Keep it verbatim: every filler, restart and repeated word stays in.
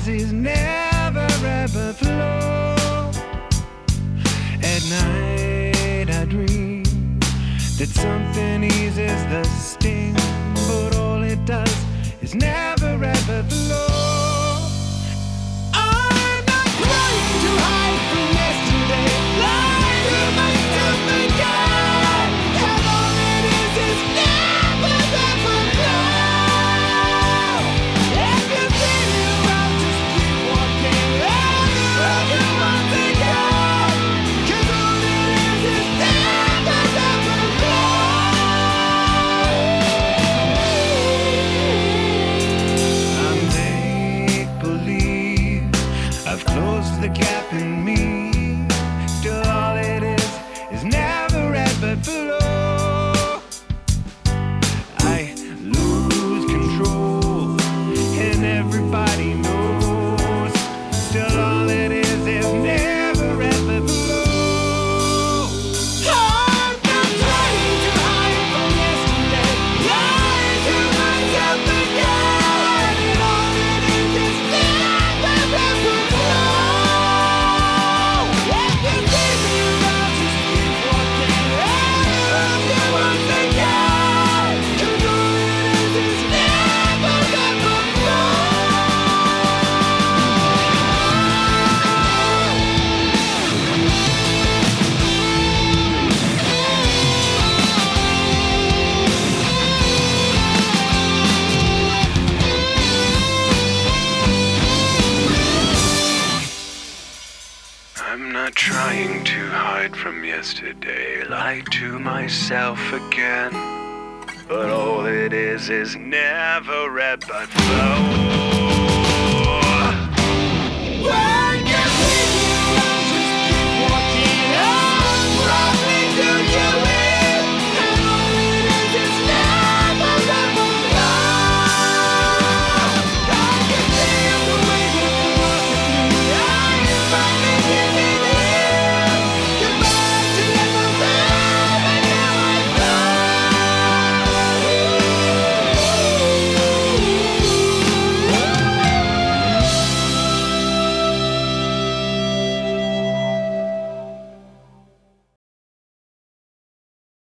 is is never ever flow. At night I dream that something eases the sting, but all it does is never ever flow. I'm not trying to hide from yesterday, lying to myself again, and all it is is never ever flow. If you see me around, just keep walking around once again, 'cause all it is is never ever flow. I'm make-believe, I've closed the gap in me, till all it is is never ever flow. I lose control and everybody knows, still all it is is never ever flow. I'm not trying to hide from yesterday, lying to myself again, and all it is is never ever flow. If you see me around, just keep walking around once again, 'cause all it is is never ever flow. I'm not trying to hide from yesterday, lie to myself again, but all it is is never ever flow.